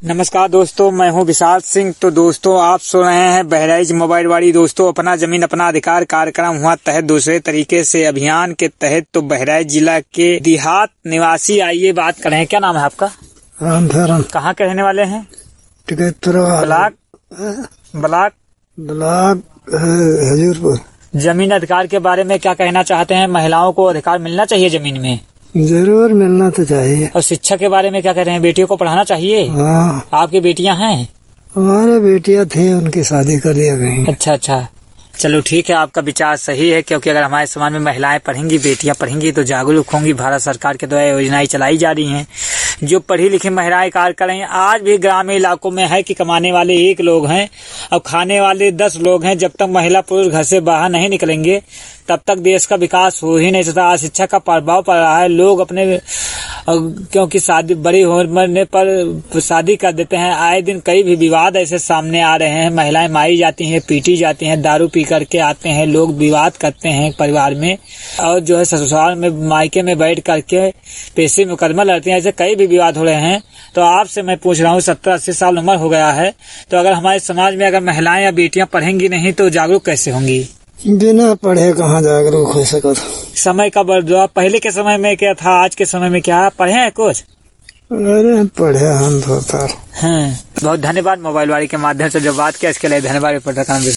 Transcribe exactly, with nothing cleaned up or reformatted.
नमस्कार दोस्तों, मैं हूं विशाल सिंह। तो दोस्तों, आप सुन रहे हैं बहराइच मोबाइल वाली। दोस्तों, अपना जमीन अपना अधिकार कार्यक्रम हुआ तहत दूसरे तरीके से अभियान के तहत तो बहराइच जिला के देहात निवासी आइए बात करें। क्या नाम है आपका? रामधरन। कहाँ के रहने वाले हैं? Block block block Hazurpur. जमीन अधिकार के बारे में क्या कहना चाहते हैं? महिलाओं को अधिकार मिलना चाहिए जमीन में? जरूर मिलना तो चाहिए। और शिक्षा के बारे में क्या कह रहे हैं? बेटियों को पढ़ाना चाहिए? हाँ, आपकी बेटियां हैं? हमारे बेटियां थी, उनकी शादी कर दिया गई। अच्छा अच्छा, चलो ठीक है, आपका विचार सही है। क्योंकि अगर हमारे समाज में महिलाएं पढ़ेंगी, बेटियां पढ़ेंगी तो जागरूक होंगी। भारत सरकार के द्वारा योजनाएं चलाई जा रही हैं जो पढ़ी लिखी महिलाएं कार्य कर रही हैं। आज भी ग्रामीण इलाकों में है कि कमाने वाले एक लोग हैं और खाने वाले दस लोग हैं। जब तक महिला पुरुष घर से बाहर नहीं निकलेंगे तब तक देश का विकास हो ही नहीं सकता। शिक्षा का प्रभाव पड़ रहा है। लोग अपने क्योंकि शादी बड़ी होने पर शादी कर देते हैं। आए दिन कई भी विवाद ऐसे सामने आ रहे हैं। महिलाएं मारी जाती हैं, पीटी जाती हैं, दारू पी करके आते हैं, लोग विवाद करते हैं परिवार में और जो है ससुराल में मायके में बैठ करके पैसे मुकदमा लड़ते हैं। ऐसे कई भी विवाद हो रहे हैं। तो आपसे मैं पूछ रहा हूँ, सत्तर अस्सी साल उम्र हो गया है, तो अगर हमारे समाज में अगर महिलाएं या बेटियां पढ़ेंगी नहीं तो जागरूक कैसे होंगी? बिना पढ़े कहाँ जागरूक हो सकता। समय का बदलाव, पहले के समय में क्या था, आज के समय में क्या? पढ़े हैं कुछ? अरे पढ़े हम तो। हाँ, बहुत धन्यवाद मोबाइल वाली के माध्यम से जो बात किया इसके लिए धन्यवाद।